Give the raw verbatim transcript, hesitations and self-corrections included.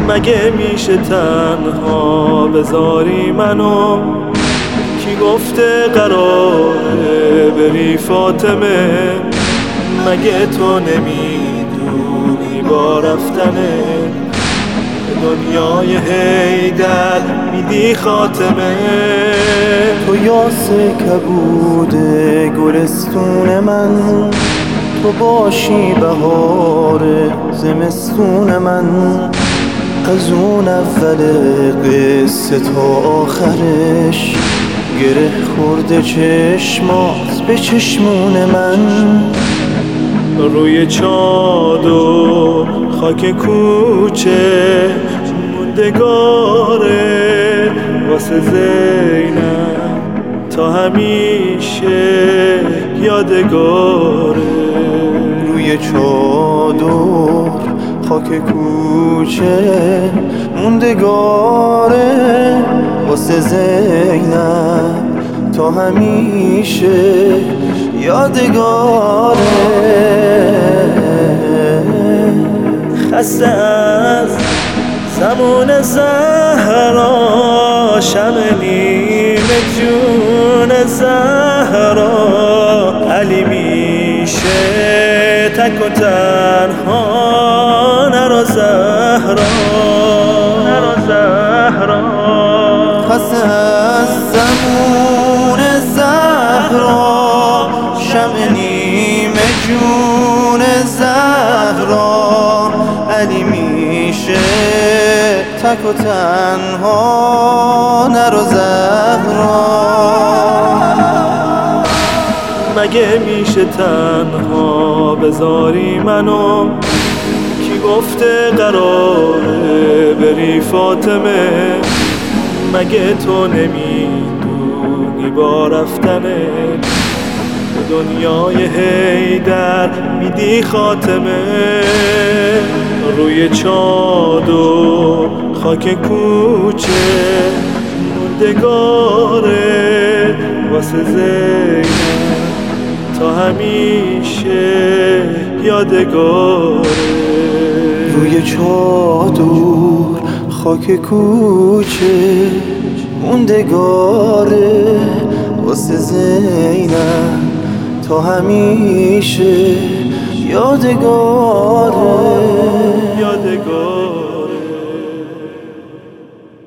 مگه میشه تنها بذاری منو؟ کی گفته قراره بری فاطمه؟ مگه تو نمیدونی با رفتنه دنیای حیدر میدی خاتمه؟ تو یاس کبود گلستون من، تو باشی بهار زمستون من. از اون اول قصه تا آخرش گره خورده چشمات به چشمون من. روی چادر خاک کوچه موندگاره واسه زینب تا همیشه یادگاره. روی چادر خاک کوچه موندگاره واسه زینب تا همیشه یادگاره. خسته از زمان زهرا شب نیمه جون زهرا علی میشه تک و تنها نرو زهرا نرو زهرا. خسته از زمان زهرا شب نیمه جون زهرا علی میشه تک و تنها نرو زهرا. مگه میشه تنها بذاری منو؟ کی گفته قراره بری فاطمه؟ مگه تو نمیدونی با رفتنه دنیای حیدر میدی خاتمه؟ روی چادر خاک کوچه موندگاره واسه زینب تا همیشه یادگاره. روی چادر خاک کوچه موندگاره واسه زینب تا همیشه یادگاره.